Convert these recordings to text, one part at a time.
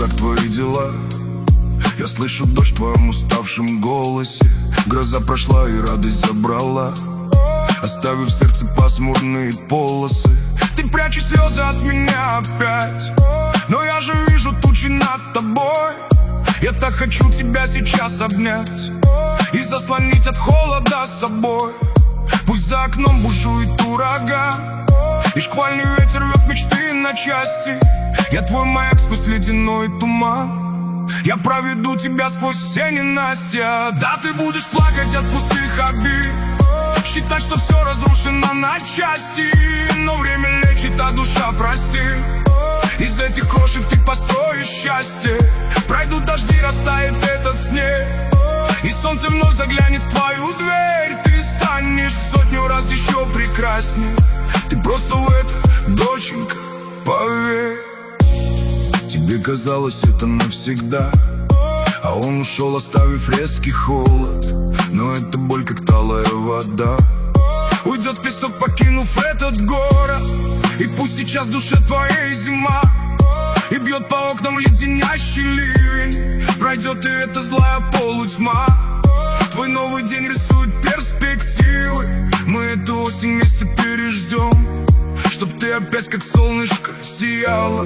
как твои дела? Я слышу дождь в твоем уставшем голосе. Гроза прошла и радость забрала, оставив в сердце пасмурные полосы. Ты прячешь слезы от меня опять, но я же вижу тучи над тобой. Я так хочу тебя сейчас обнять и заслонить от холода собой. Пусть за окном бушует ураган, и шквальный ветер рвет мечты на части. Я твой маяк сквозь ледяной туман, я проведу тебя сквозь все ненастья. Да, ты будешь плакать от пустых обид, считать, что все разрушено на части. Но время лечит, а душа простит. Из этих крошек ты построишь счастье. Пройдут дожди, растает этот снег, и солнце вновь заглянет в твою дверь. Ты станешь в сотню раз еще прекраснее. Ты просто в это, доченька, поверь. Тебе казалось это навсегда, а он ушел, оставив резкий холод. Но эта боль, как талая вода, уйдет в песок, покинув этот город. И пусть сейчас в душе твоей зима, и бьет по окнам леденящий ливень, пройдет и эта злая полутьма. Твой новый день рисует перспективы. Мы эту осень вместе переждем, чтоб ты опять как солнышко сияла.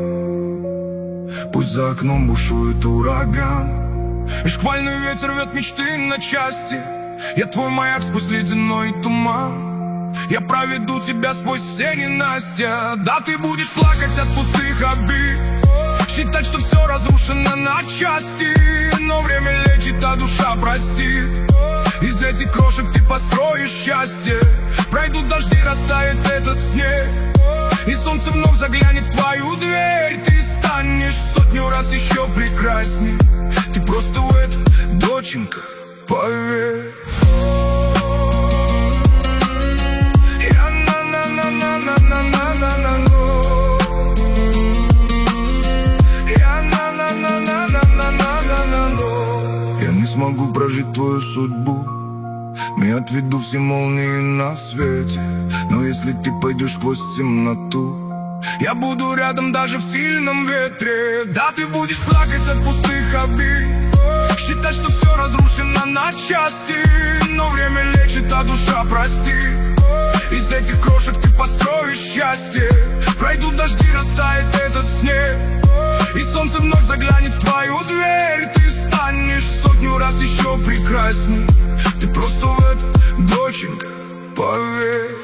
Пусть за окном бушует ураган, и шквальный ветер рвет мечты на части. Я твой маяк сквозь ледяной туман, я проведу тебя сквозь все ненастья. Да, ты будешь плакать от пустых обид, считать, что все разрушено на части. Но время лечит, а душа простит. Из этих крошек ты построишь счастье. Пройдут дожди, растает этот снег, и солнце вновь заглянет в твою дверь. Ты станешь в сотню раз еще прекрасней. Ты просто в это, доченька, поверь. Я не смогу прожить твою судьбу, но я отведу все молнии на свете. Но если ты пойдешь сквозь темноту, я буду рядом даже в сильном ветре. Да, ты будешь плакать от пустых обид, считать, что все разрушено на части. Но время лечит, а душа простит. Из этих крошек ты построишь счастье. Пройдут дожди, растает этот снег, и солнце вновь заглянет в твою дверь. Ты станешь в сотню раз еще прекрасней. Ты просто в это, доченька, поверь.